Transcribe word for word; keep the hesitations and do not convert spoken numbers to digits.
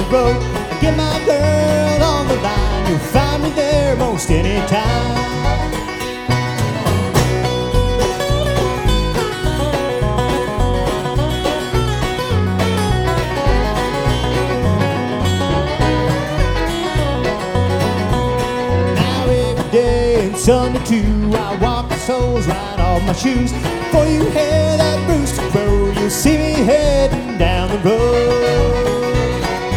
road. Get my girl on the line, you'll find me there most any time. Sunday too, I walk the soles right off my shoes. Before you hear that rooster crow, you'll see me heading down the road.